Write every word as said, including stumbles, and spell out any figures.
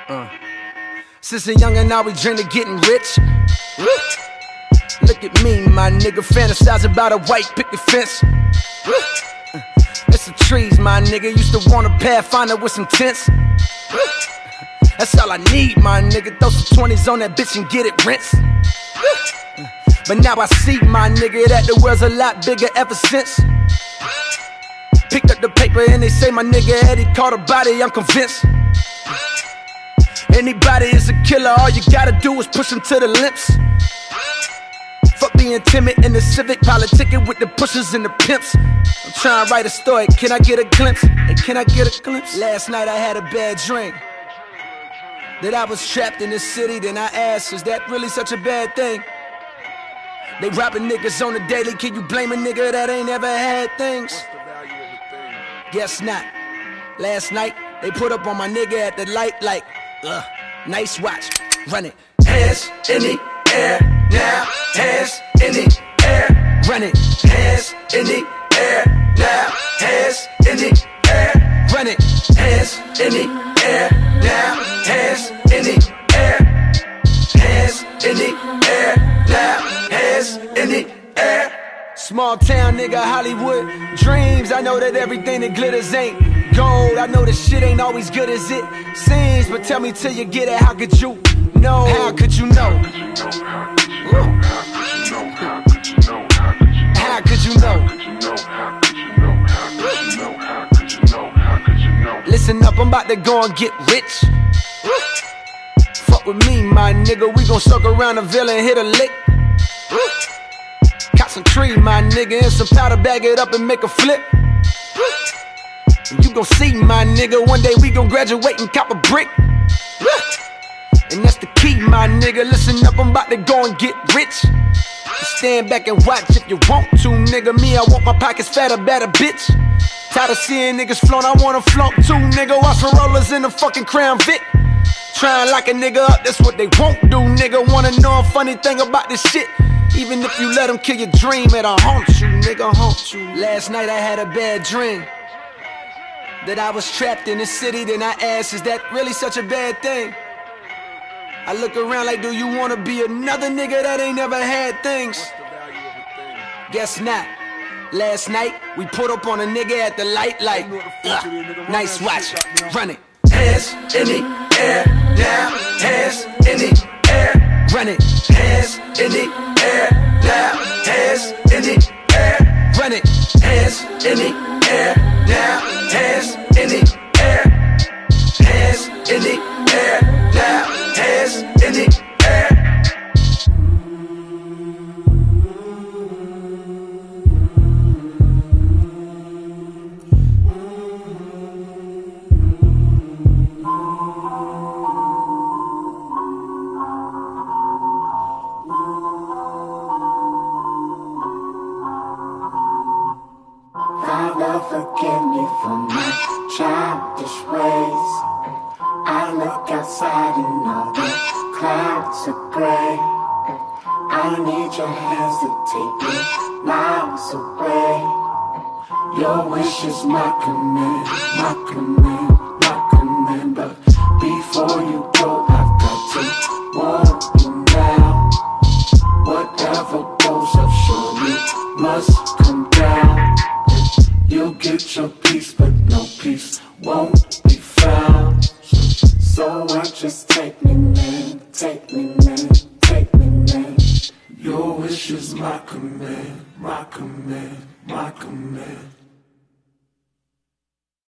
Uh. Since a youngin', now we dream of getting rich. Woo. Look at me, my nigga, fantasize about a white picket fence. Woo. Uh. It's the trees, my nigga, used to want a Pathfinder with some tents. Woo. That's all I need, my nigga, throw some twenties on that bitch and get it rinsed. Woo. Uh. But now I see, my nigga, that the world's a lot bigger ever since. Picked up the paper and they say my nigga Eddie caught a body, I'm convinced. Anybody is a killer, all you gotta do is push him to the lips. Fuck being timid in the civic, politicking with the pushers and the pimps. I'm trying to write a story, can I get a glimpse? Hey, can I get a glimpse? Last night I had a bad dream that I was trapped in the city, then I asked, is that really such a bad thing? They robbing niggas on the daily, can you blame a nigga that ain't ever had things? Guess not. Last night, they put up on my nigga at the light like, ugh, nice watch, run it. Hands in the air, now, hands in the air, run it. Hands in the air, now, hands in the air, run it. Hands in the air, now, hands in the air, hands in the air, now, hands in the air. Small town nigga, Hollywood dreams. I know that everything that glitters ain't gold. I know that shit ain't always good as it seems. But tell me till you get it, how could you know? How could you know? How could you know? Listen up, I'm about to go and get rich. Fuck with me, my nigga, we gon' circle around the villa and hit a lick. Got some tree, my nigga, and some powder, bag it up and make a flip. And you gon' see, my nigga, one day we gon' graduate and cop a brick. And that's the key, my nigga, listen up, I'm about to go and get rich. Just stand back and watch if you want to, nigga. Me, I want my pockets fatter, better, bitch. Tired of seeing niggas flaunt, I wanna flaunt too, nigga. Watch for rollers in the fucking Crown Vic. Tryin' lock a nigga up, that's what they won't do, nigga. Wanna know a funny thing about this shit? Even if you let them kill your dream, it'll haunt you, nigga, haunt you. Last night I had a bad dream that I was trapped in the city, then I asked, is that really such a bad thing? I look around like, do you wanna be another nigga that ain't never had things? Guess not. Last night, we put up on a nigga at the light like, ugh, nice watch, run it. Hands in the air, now, hands in the air, run it. Hands in the air, now, hands in the air, run it. Hands in the air, now, hands in the air, hands in the air, now, hands in the air. Father, forgive me for my childish ways. I look outside and all the clouds are gray. I need your hands to take me miles away. Your wish is my command, my command, my command. But before you go, I've got to warn you now. Whatever goes up surely must come down. You'll get your peace, but no peace won't be found. So I just take me, man, take me, man, take me, man. Your wish is my command, my command, my command.